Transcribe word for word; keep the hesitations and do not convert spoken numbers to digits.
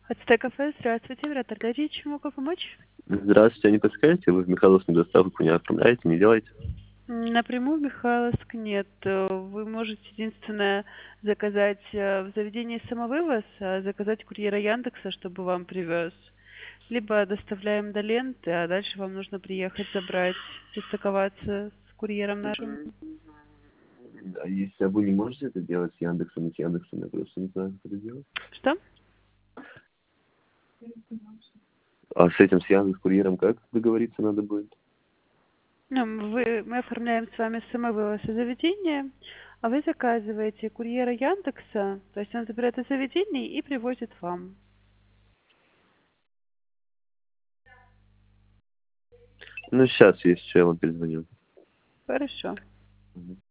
Ацтек кафе, здравствуйте, вратарь Дарья, чем могу помочь? Здравствуйте, а не подскажете, вы в Михайловскую доставку не оформляете, не делаете? М, Напрямую в Михайловск нет. Э, Вы можете единственное заказать э, в заведении самовывоз, а заказать курьера Яндекса, чтобы вам привез. Либо доставляем до ленты, а дальше вам нужно приехать забрать, состыковаться с курьером нашим. А если а вы не можете это делать с Яндексом и с Яндексом, я просто не знаю, как это делать. Что? А с этим, с Яндекс-курьером как договориться надо будет? Ну, вы, мы оформляем с вами самовывоз из заведения, а вы заказываете курьера Яндекса, то есть он забирает из заведения и привозит вам. Ну, сейчас, если что, я вам перезвоню. Хорошо. Мгм.